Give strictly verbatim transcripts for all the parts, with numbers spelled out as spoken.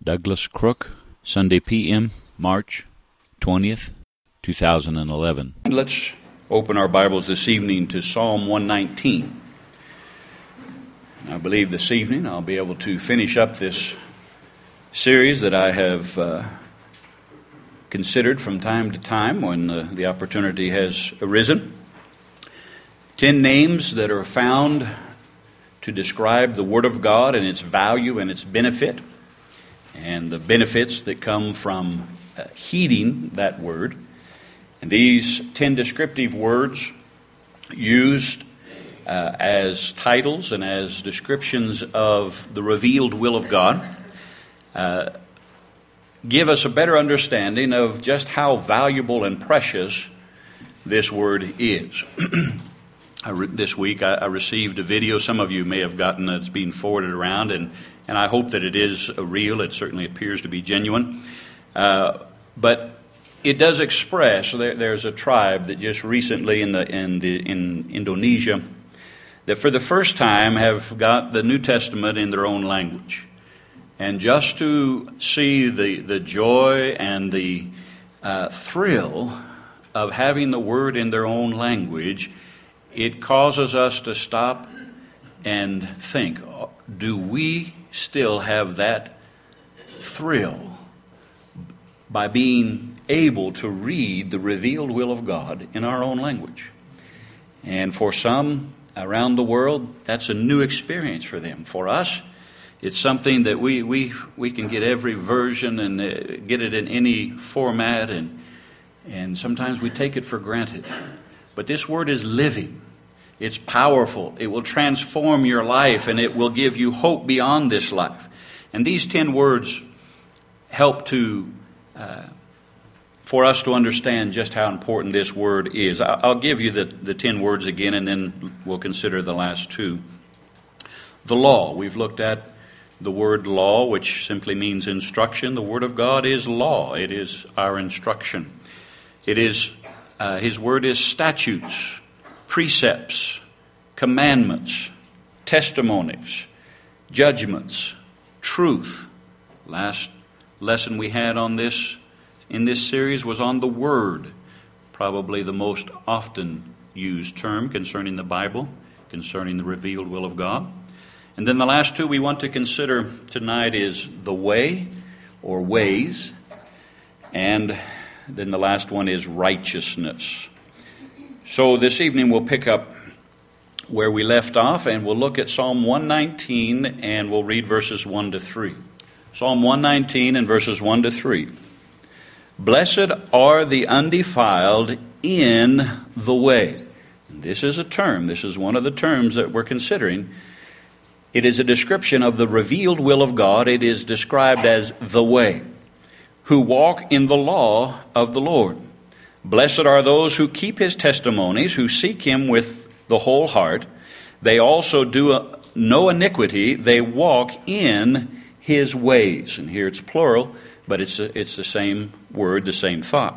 Douglas Crook, Sunday P M, March twentieth, two thousand eleven. And let's open our Bibles this evening to Psalm one nineteen. I believe this evening I'll be able to finish up this series that I have uh, considered from time to time when uh, the opportunity has arisen. Ten names that are found to describe the Word of God and its value and its benefit, and the benefits that come from uh, heeding that Word. And these ten descriptive words used uh, as titles and as descriptions of the revealed will of God uh, give us a better understanding of just how valuable and precious this Word is. I re- this week I, I received a video. Some of you may have gotten it. It's being forwarded around, and, and I hope that it is real. It certainly appears to be genuine. Uh, but it does express, there, there's a tribe that just recently in, the, in, the, in Indonesia that for the first time have got the New Testament in their own language. And just to see the, the joy and the uh, thrill of having the Word in their own language, it causes us to stop and think, do we still have that thrill by being able to read the revealed will of God in our own language? And for some around the world, that's a new experience for them. For us, it's something that we we, we can get every version and uh, get it in any format, and and sometimes we take it for granted. But this Word is living. It's powerful. It will transform your life, and it will give you hope beyond this life. And these ten words help to uh, for us to understand just how important this Word is. I'll give you the, the ten words again, and then we'll consider the last two. The law. We've looked at the word law, which simply means instruction. The Word of God is law. It is our instruction. It is, uh, His Word is statutes, precepts, commandments, testimonies, judgments, truth. Last lesson we had on this in this series was on the Word, probably the most often used term concerning the Bible, concerning the revealed will of God. And then the last two we want to consider tonight is the way, or ways, and then the last one is righteousness. So this evening we'll pick up where we left off, and we'll look at Psalm one nineteen, and we'll read verses one to three. Psalm one nineteen and verses one to three. Blessed are the undefiled in the way. This is a term. This is one of the terms that we're considering. It is a description of the revealed will of God. It is described as the way, who walk in the law of the Lord. Blessed are those who keep His testimonies, who seek Him with the whole heart. They also do no iniquity. They walk in His ways. And here it's plural, but it's a, it's the same word, the same thought.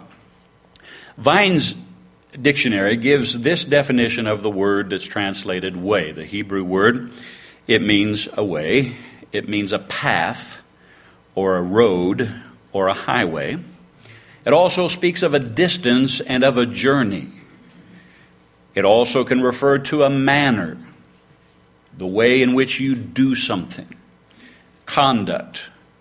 Vine's dictionary gives this definition of the word that's translated way. The Hebrew word, it means a way. It means a path or a road or a highway. It also speaks of a distance and of a journey. It also can refer to a manner, the way in which you do something, conduct,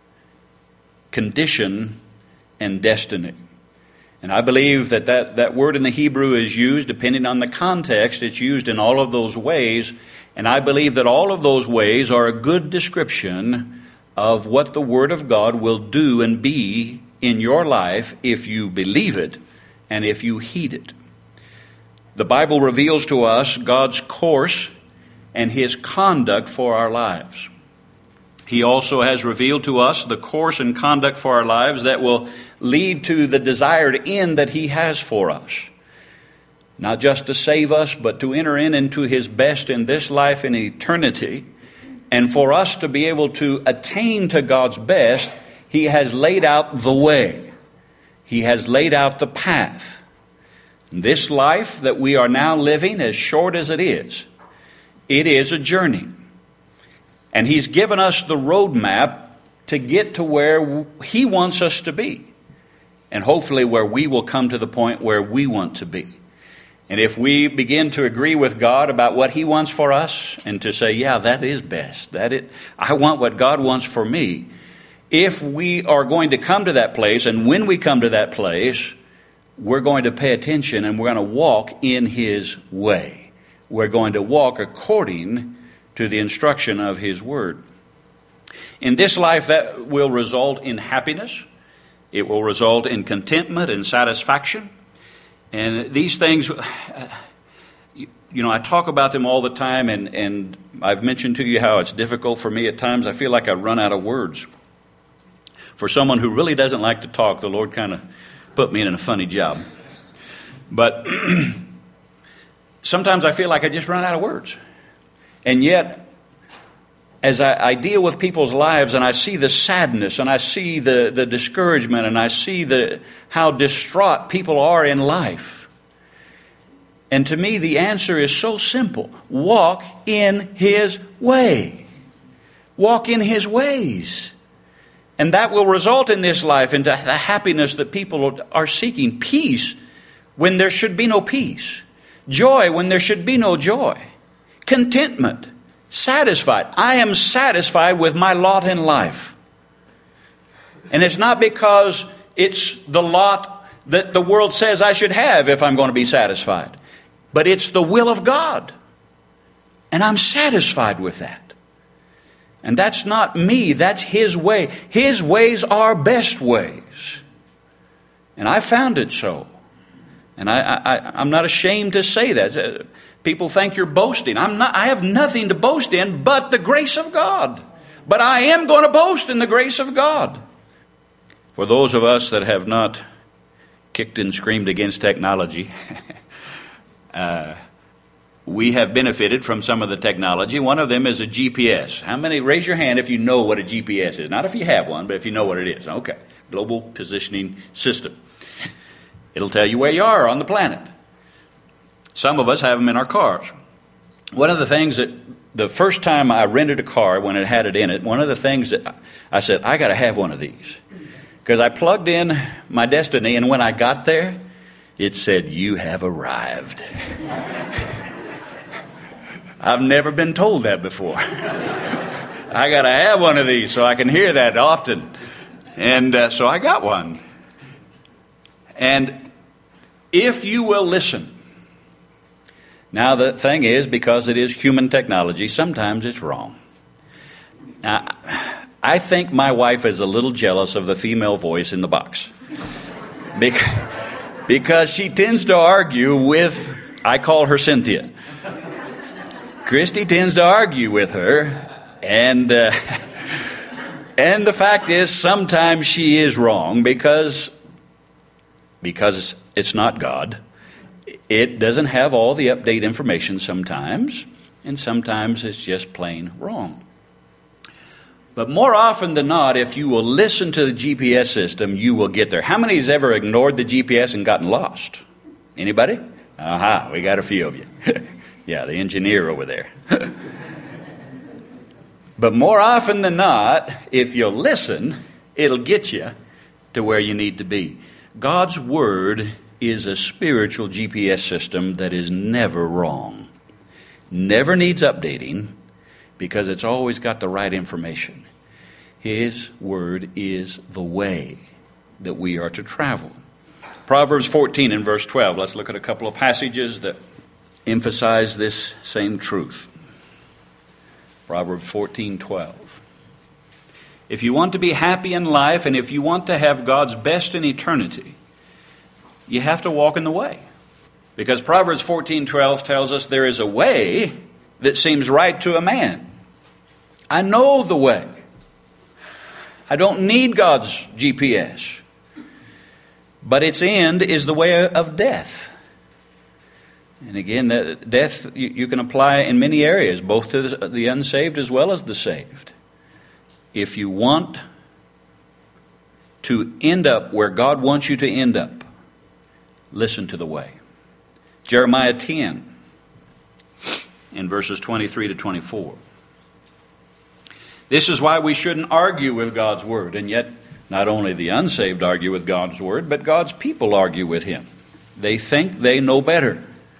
condition, and destiny. And I believe that, that that word in the Hebrew is used, depending on the context, it's used in all of those ways. And I believe that all of those ways are a good description of what the Word of God will do and be in your life if you believe it and if you heed it. The Bible reveals to us God's course and His conduct for our lives. He also has revealed to us the course and conduct for our lives that will lead to the desired end that He has for us. Not just to save us, but to enter in into His best in this life and eternity. And for us to be able to attain to God's best, He has laid out the way. He has laid out the path. This life that we are now living, as short as it is, it is a journey. And He's given us the roadmap to get to where He wants us to be. And hopefully where we will come to the point where we want to be. And if we begin to agree with God about what He wants for us, and to say, yeah, that is best. That it, I want what God wants for me. If we are going to come to that place, and when we come to that place, we're going to pay attention and we're going to walk in His way. We're going to walk according to the instruction of His Word. In this life, that will result in happiness. It will result in contentment and satisfaction. And these things, you know, I talk about them all the time, and, and I've mentioned to you how it's difficult for me at times. I feel like I run out of words. For someone who really doesn't like to talk, the Lord kind of put me in a funny job. But sometimes I feel like I just run out of words. And yet, as I, I deal with people's lives and I see the sadness and I see the, the discouragement and I see the how distraught people are in life. And to me, the answer is so simple. Walk in His way. Walk in His ways. And that will result in this life into the happiness that people are seeking. Peace when there should be no peace. Joy when there should be no joy. Contentment. Satisfied. I am satisfied with my lot in life. And it's not because it's the lot that the world says I should have if I'm going to be satisfied. But it's the will of God. And I'm satisfied with that. And that's not me, that's His way. His ways are best ways. And I found it so. And I, I, I'm not ashamed to say that. People think you're boasting. I'm not, I have nothing to boast in but the grace of God. But I am going to boast in the grace of God. For those of us that have not kicked and screamed against technology, uh, we have benefited from some of the technology. One of them is a G P S. How many? Raise your hand if you know what a G P S is. Not if you have one, but if you know what it is. Okay. Global Positioning System. It'll tell you where you are on the planet. Some of us have them in our cars. One of the things that, the first time I rented a car when it had it in it, one of the things that I said, I got to have one of these. Because I plugged in my Destiny, and when I got there, it said, you have arrived. I've never been told that before. I got to have one of these so I can hear that often. And uh, so I got one. And if you will listen. Now the thing is, because it is human technology, sometimes it's wrong. Now, I think my wife is a little jealous of the female voice in the box. Because she tends to argue with, I call her Cynthia. Christy tends to argue with her, and uh, and the fact is sometimes she is wrong because because it's not God. It doesn't have all the update information sometimes, and sometimes it's just plain wrong. But more often than not, if you will listen to the G P S system, you will get there. How many has ever ignored the G P S and gotten lost? Anybody? Aha, we got a few of you. Yeah, the engineer over there. But more often than not, if you'll listen, it'll get you to where you need to be. God's Word is a spiritual G P S system that is never wrong. Never needs updating because it's always got the right information. His Word is the way that we are to travel. Proverbs fourteen and verse twelve. Let's look at a couple of passages that emphasize this same truth. Proverbs fourteen twelve. If you want to be happy in life and if you want to have God's best in eternity, you have to walk in the way. Because Proverbs fourteen twelve tells us there is a way that seems right to a man. I know the way. I don't need God's G P S. But its end is the way of death. And again, that death you, you can apply in many areas, both to the, the unsaved as well as the saved. If you want to end up where God wants you to end up, listen to the way. Jeremiah ten, in verses twenty-three to twenty-four. This is why we shouldn't argue with God's Word. And yet, not only the unsaved argue with God's Word, but God's people argue with Him. They think they know better.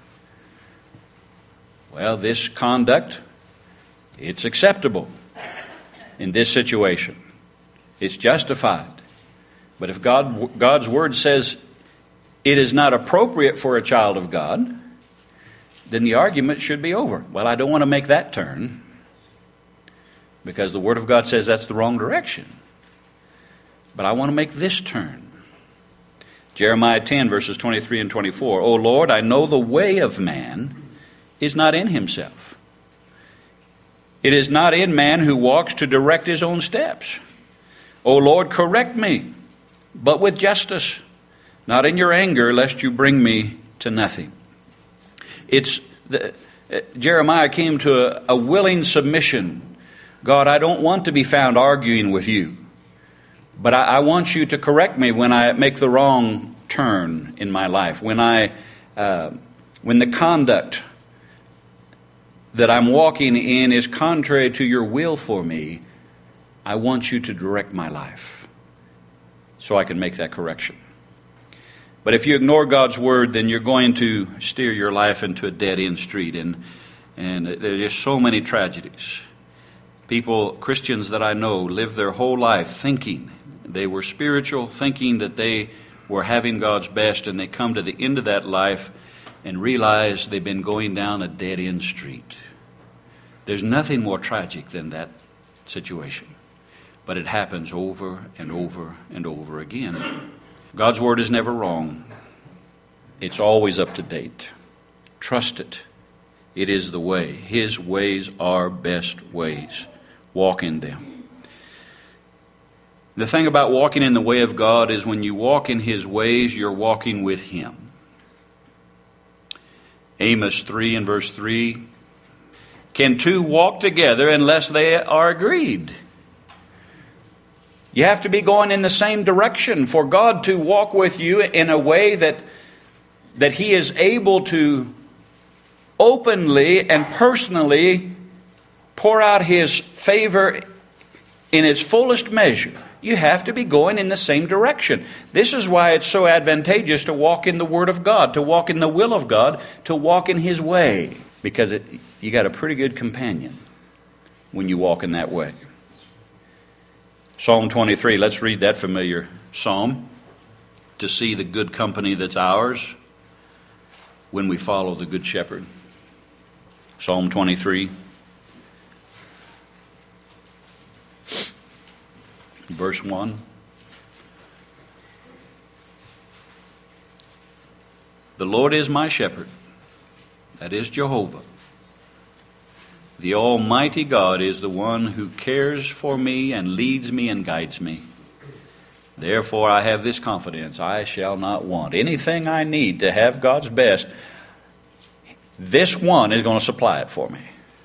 Well, this conduct, it's acceptable in this situation. It's justified. But if God, God's Word says it is not appropriate for a child of God, then the argument should be over. Well, I don't want to make that turn because the Word of God says that's the wrong direction. But I want to make this turn. Jeremiah ten, verses twenty-three and twenty-four. O Lord, I know the way of man is not in himself. It is not in man who walks to direct his own steps. O Lord, correct me, but with justice, not in your anger, lest you bring me to nothing. It's the, uh, Jeremiah came to a, a willing submission. God, I don't want to be found arguing with you, but I, I want you to correct me when I make the wrong turn in my life, when I, uh, when the conduct that I'm walking in is contrary to your will for me. I want you to direct my life so I can make that correction. But if you ignore God's Word, then you're going to steer your life into a dead-end street. And, and there's just so many tragedies. People, Christians that I know, live their whole life thinking they were spiritual, thinking that they were having God's best, and they come to the end of that life and realize they've been going down a dead-end street. There's nothing more tragic than that situation. But it happens over and over and over again. God's Word is never wrong. It's always up to date. Trust it. It is the way. His ways are best ways. Walk in them. The thing about walking in the way of God is when you walk in His ways, you're walking with Him. Amos three and verse three. Can two walk together unless they are agreed? You have to be going in the same direction for God to walk with you in a way that, that He is able to openly and personally pour out His favor in its fullest measure. You have to be going in the same direction. This is why it's so advantageous to walk in the Word of God, to walk in the will of God, to walk in His way. Because it, you got a pretty good companion when you walk in that way. Psalm twenty-three, let's read that familiar psalm to see the good company that's ours when we follow the Good Shepherd. Psalm twenty-three, verse one. The Lord is my shepherd. That is Jehovah. The Almighty God is the one who cares for me and leads me and guides me. Therefore I have this confidence, I shall not want. Anything I need to have God's best, this one is going to supply it for me.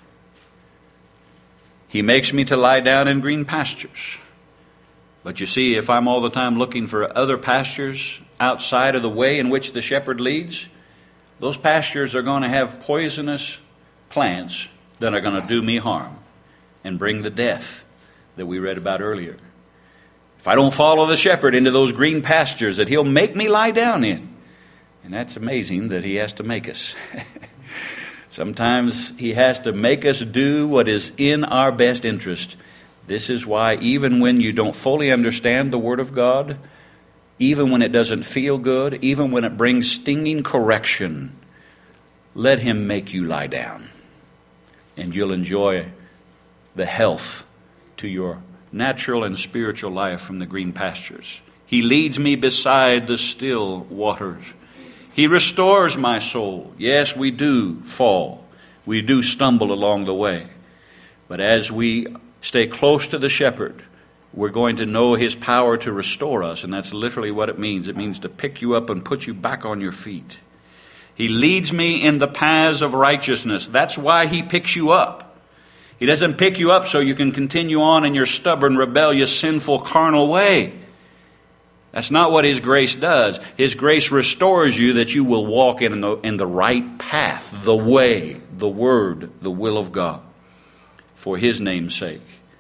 He makes me to lie down in green pastures. But you see, if I'm all the time looking for other pastures outside of the way in which the shepherd leads, those pastures are going to have poisonous plants that are going to do me harm and bring the death that we read about earlier. If I don't follow the shepherd into those green pastures that He'll make me lie down in. And that's amazing that He has to make us. Sometimes He has to make us do what is in our best interest. This is why even when you don't fully understand the Word of God, even when it doesn't feel good, even when it brings stinging correction, let Him make you lie down. And you'll enjoy the health to your natural and spiritual life from the green pastures. He leads me beside the still waters. He restores my soul. Yes, we do fall. We do stumble along the way. But as we stay close to the shepherd, we're going to know His power to restore us. And that's literally what it means. It means to pick you up and put you back on your feet. He leads me in the paths of righteousness. That's why He picks you up. He doesn't pick you up so you can continue on in your stubborn, rebellious, sinful, carnal way. That's not what His grace does. His grace restores you that you will walk in the, in the right path, the way, the Word, the will of God, for His name's sake.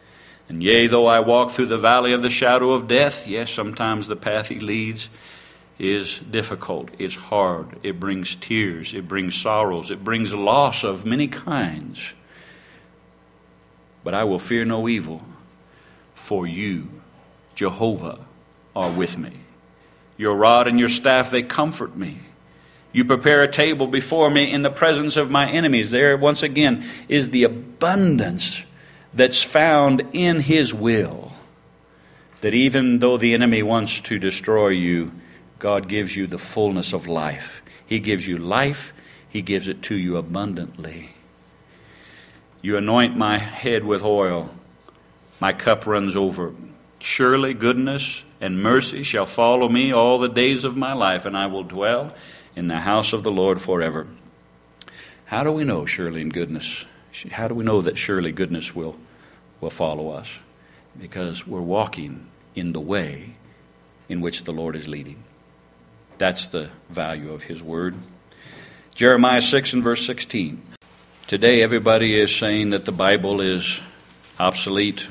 And yea, though I walk through the valley of the shadow of death, yes, sometimes the path he leads is difficult, it's hard, it brings tears, it brings sorrows, it brings loss of many kinds. But I will fear no evil, for you, Jehovah, are with me. Your rod and your staff, they comfort me. You prepare a table before me in the presence of my enemies. There, once again, is the abundance that's found in His will. That even though the enemy wants to destroy you, God gives you the fullness of life. He gives you life. He gives it to you abundantly. You anoint my head with oil. My cup runs over. Surely goodness and mercy shall follow me all the days of my life, and I will dwell in the house of the Lord forever. How do we know surely and goodness? How do we know that surely goodness will, will follow us? Because we're walking in the way in which the Lord is leading. That's the value of His word. Jeremiah six and verse sixteen. Today everybody is saying that the Bible is obsolete.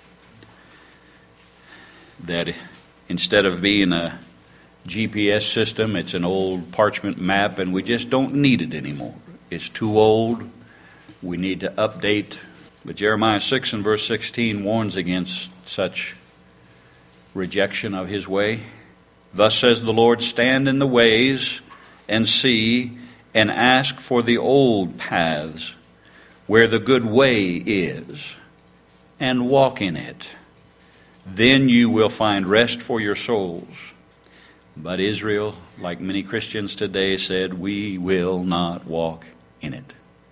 That instead of being a G P S system, it's an old parchment map, and we just don't need it anymore. It's too old. We need to update. But Jeremiah six and verse sixteen warns against such rejection of His way. Thus says the Lord, stand in the ways and see and ask for the old paths where the good way is, and walk in it. Then you will find rest for your souls. But Israel, like many Christians today, said, we will not walk in it.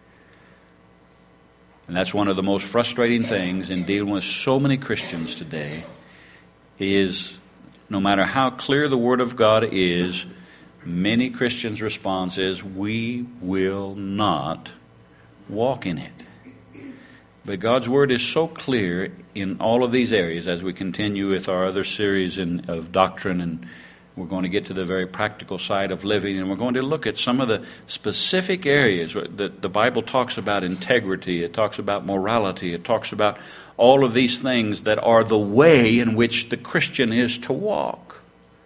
And that's one of the most frustrating things in dealing with so many Christians today, is no matter how clear the Word of God is, many Christians' response is, we will not walk in it. But God's Word is so clear in all of these areas as we continue with our other series in, of doctrine, and we're going to get to the very practical side of living, and we're going to look at some of the specific areas that the Bible talks about integrity, it talks about morality, it talks about all of these things that are the way in which the Christian is to walk.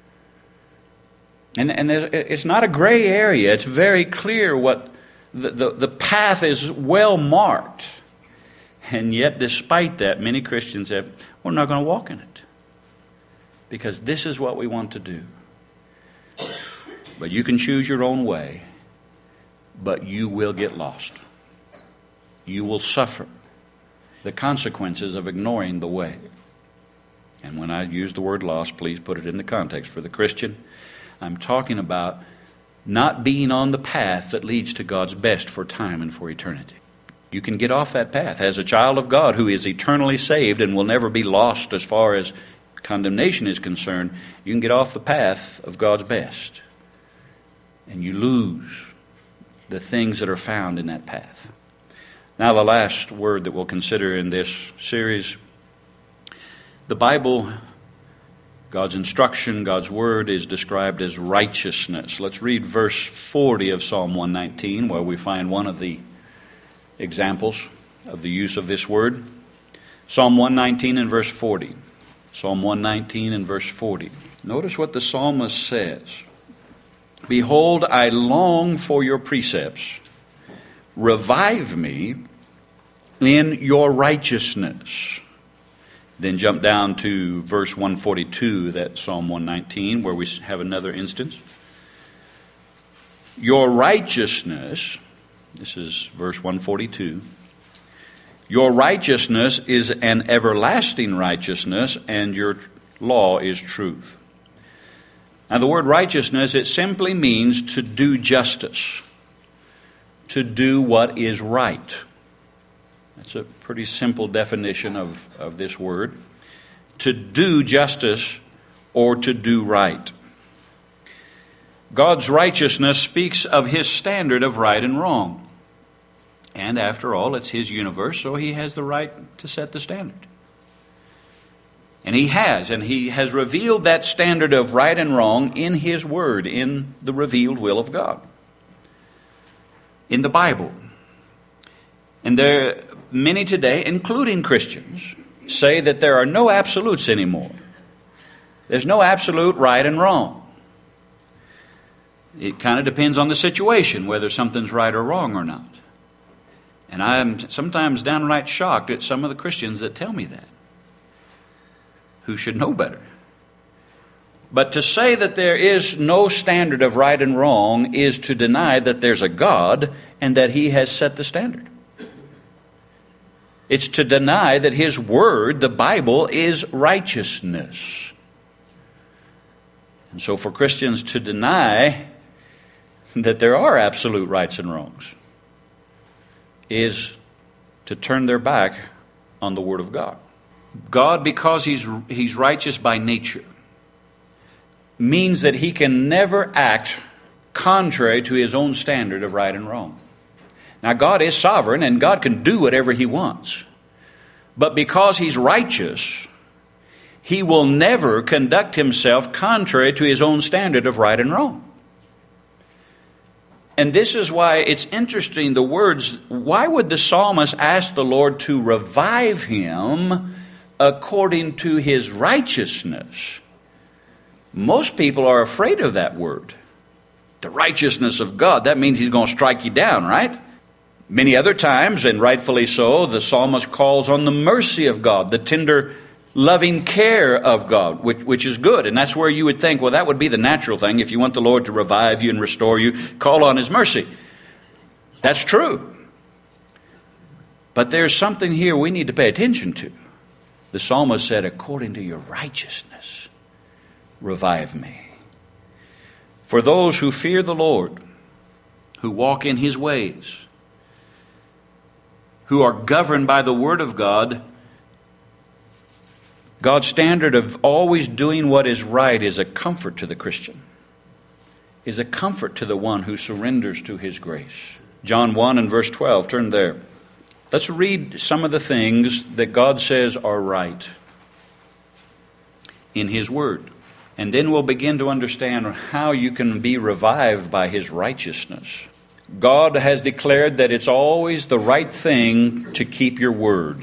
And, and it's not a gray area. It's very clear what the, the, the path is well marked. And yet, despite that, many Christians have, we're not going to walk in it. Because this is what we want to do. But you can choose your own way, but you will get lost. You will suffer the consequences of ignoring the way. And when I use the word lost, please put it in the context. For the Christian, I'm talking about not being on the path that leads to God's best for time and for eternity. You can get off that path. As a child of God who is eternally saved and will never be lost as far as condemnation is concerned, you can get off the path of God's best. And you lose the things that are found in that path. Now, the last word that we'll consider in this series, the Bible, God's instruction, God's word is described as righteousness. Let's read verse forty of Psalm one nineteen, where we find one of the examples of the use of this word. Psalm one nineteen and verse forty. Psalm one nineteen and verse forty. Notice what the psalmist says. Behold, I long for your precepts. Revive me in your righteousness. Then jump down to verse one forty-two, that Psalm one nineteen, where we have another instance. Your righteousness, this is verse one forty-two, your righteousness is an everlasting righteousness, and your law is truth. Now, the word righteousness, it simply means to do justice, to do what is right. That's a pretty simple definition of, of this word. To do justice or to do right. God's righteousness speaks of His standard of right and wrong. And after all, it's His universe, so He has the right to set the standard. And He has, and He has revealed that standard of right and wrong in His Word, in the revealed will of God, in the Bible. And there are many today, including Christians, say that there are no absolutes anymore. There's no absolute right and wrong. It kind of depends on the situation, whether something's right or wrong or not. And I'm sometimes downright shocked at some of the Christians that tell me that, who should know better. But to say that there is no standard of right and wrong is to deny that there's a God and that He has set the standard. It's to deny that His Word, the Bible, is righteousness. And so for Christians to deny that there are absolute rights and wrongs is to turn their back on the Word of God. God, because He's, he's righteous by nature, means that He can never act contrary to His own standard of right and wrong. Now, God is sovereign and God can do whatever He wants. But because He's righteous, He will never conduct Himself contrary to His own standard of right and wrong. And this is why it's interesting, the words, why would the psalmist ask the Lord to revive him according to His righteousness? Most people are afraid of that word. The righteousness of God, that means He's going to strike you down, right? Many other times, and rightfully so, the psalmist calls on the mercy of God, the tender, loving care of God, which, which is good. And that's where you would think, well, that would be the natural thing. If you want the Lord to revive you and restore you, call on His mercy. That's true. But there's something here we need to pay attention to. The psalmist said, according to your righteousness, revive me. For those who fear the Lord, who walk in His ways, who are governed by the Word of God, God's standard of always doing what is right is a comfort to the Christian, is a comfort to the one who surrenders to His grace. John one and verse twelve, turn there. Let's read some of the things that God says are right in His Word. And then we'll begin to understand how you can be revived by His righteousness. God has declared that it's always the right thing to keep your word.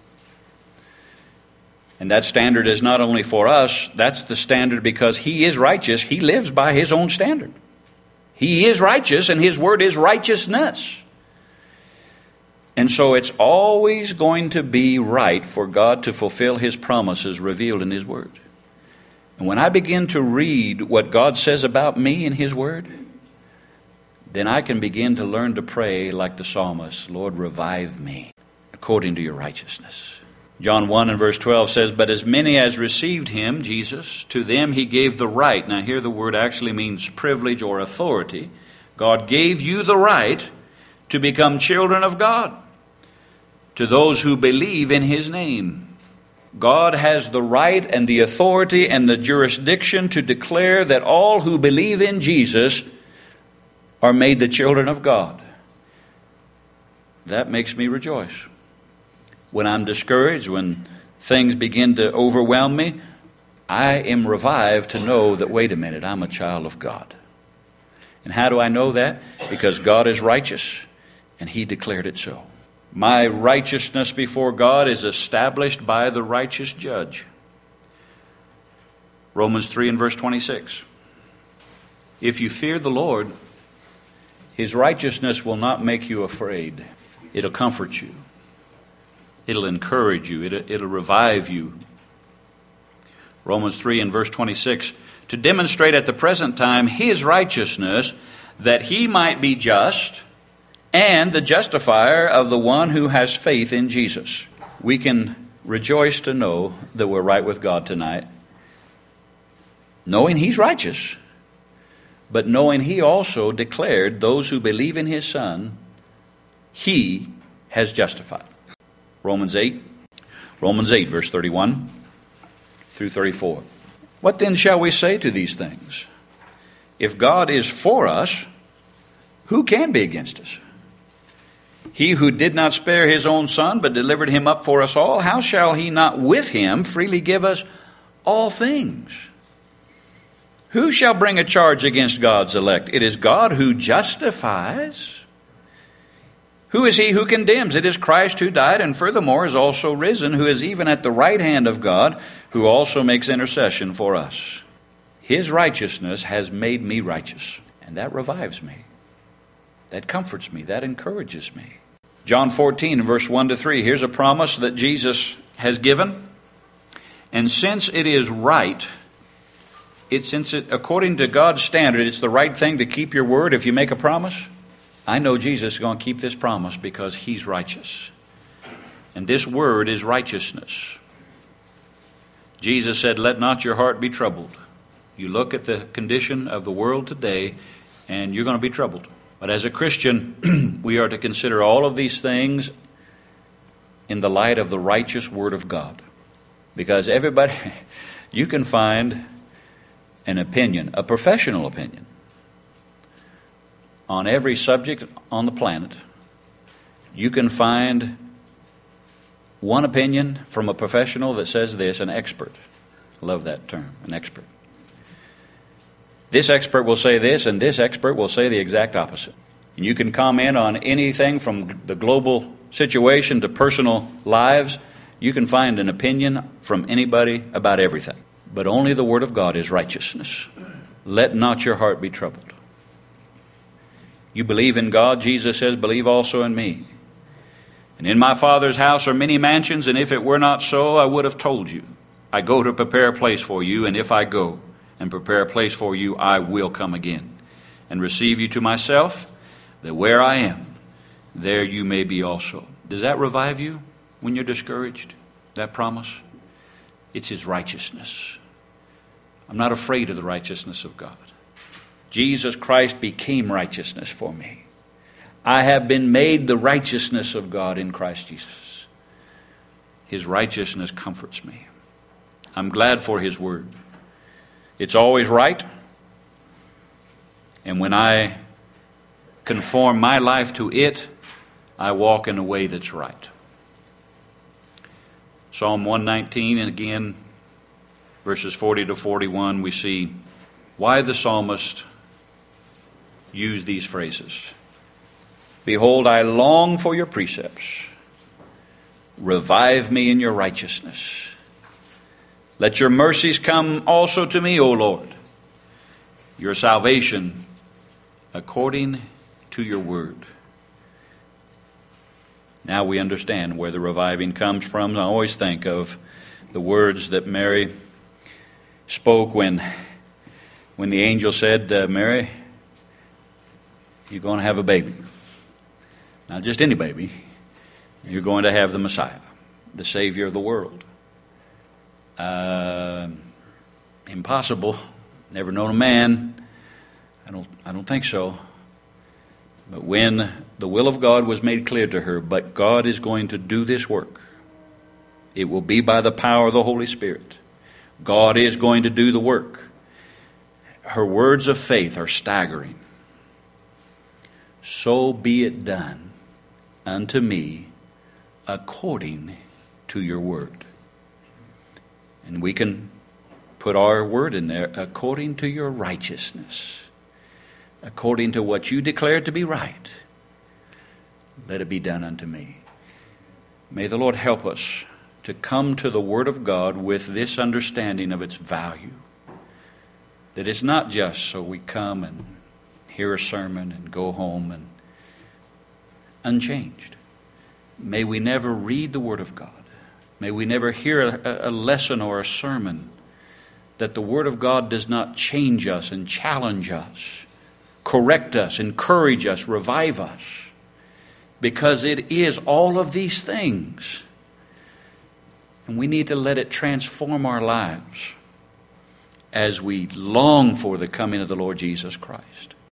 And that standard is not only for us, that's the standard because He is righteous. He lives by His own standard. He is righteous and His word is righteousness. And so it's always going to be right for God to fulfill His promises revealed in His word. And when I begin to read what God says about me in His word, then I can begin to learn to pray like the psalmist, Lord, revive me according to your righteousness. John one and verse twelve says, but as many as received Him, Jesus, to them He gave the right. Now here the word actually means privilege or authority. God gave you the right to become children of God, to those who believe in His name. God has the right and the authority and the jurisdiction to declare that all who believe in Jesus are made the children of God. That makes me rejoice. When I'm discouraged, when things begin to overwhelm me, I am revived to know that, wait a minute, I'm a child of God. And how do I know that? Because God is righteous, and He declared it so. My righteousness before God is established by the righteous judge. Romans three and verse twenty-six. If you fear the Lord, His righteousness will not make you afraid. It'll comfort you. It'll encourage you. It'll, it'll revive you. Romans three and verse twenty-six. To demonstrate at the present time His righteousness, that He might be just and the justifier of the one who has faith in Jesus. We can rejoice to know that we're right with God tonight, knowing He's righteous, but knowing He also declared those who believe in His Son, He has justified. Romans eight, Romans eight, verse thirty-one through thirty-four. What then shall we say to these things? If God is for us, who can be against us? He who did not spare His own Son, but delivered Him up for us all, how shall He not with Him freely give us all things? Who shall bring a charge against God's elect? It is God who justifies. Who is he who condemns? It is Christ who died, and furthermore is also risen, who is even at the right hand of God, who also makes intercession for us. His righteousness has made me righteous, and that revives me. That comforts me. That encourages me. John fourteen, verse one to three. Here's a promise that Jesus has given. And since it is right, it, since it, according to God's standard, it's the right thing to keep your word if you make a promise, I know Jesus is going to keep this promise because He's righteous. And this word is righteousness. Jesus said, let not your heart be troubled. You look at the condition of the world today, and you're going to be troubled. But as a Christian, we are to consider all of these things in the light of the righteous Word of God. Because everybody, you can find an opinion, a professional opinion, on every subject on the planet. You can find one opinion from a professional that says this, an expert. I love that term, an expert. This expert will say this, and this expert will say the exact opposite. And you can comment on anything from the global situation to personal lives. You can find an opinion from anybody about everything. But only the Word of God is righteousness. Let not your heart be troubled. You believe in God, Jesus says, believe also in me. And in my Father's house are many mansions, and if it were not so, I would have told you. I go to prepare a place for you, and if I go and prepare a place for you, I will come again and receive you to myself, that where I am, there you may be also. Does that revive you when you're discouraged? That promise? It's His righteousness. I'm not afraid of the righteousness of God. Jesus Christ became righteousness for me. I have been made the righteousness of God in Christ Jesus. His righteousness comforts me. I'm glad for His word. It's always right. And when I conform my life to it, I walk in a way that's right. Psalm one nineteen, and again, verses forty to forty-one, we see why the psalmist used these phrases. Behold, I long for your precepts. Revive me in your righteousness. Let your mercies come also to me, O Lord. Your salvation according to your word. Now we understand where the reviving comes from. I always think of the words that Mary spoke when, when the angel said, uh, Mary, you're going to have a baby. Not just any baby. You're going to have the Messiah, the Savior of the world. Uh, impossible. Never known a man. I don't, I don't think so. But when the will of God was made clear to her, but God is going to do this work. It will be by the power of the Holy Spirit. God is going to do the work. Her words of faith are staggering. So be it done unto me according to your word. And we can put our word in there, according to your righteousness. According to what you declared to be right. Let it be done unto me. May the Lord help us to come to the Word of God with this understanding of its value. That it's not just so we come and hear a sermon and go home and unchanged. May we never read the Word of God. May we never hear a, a lesson or a sermon that the Word of God does not change us and challenge us, correct us, encourage us, revive us. Because it is all of these things. And we need to let it transform our lives as we long for the coming of the Lord Jesus Christ.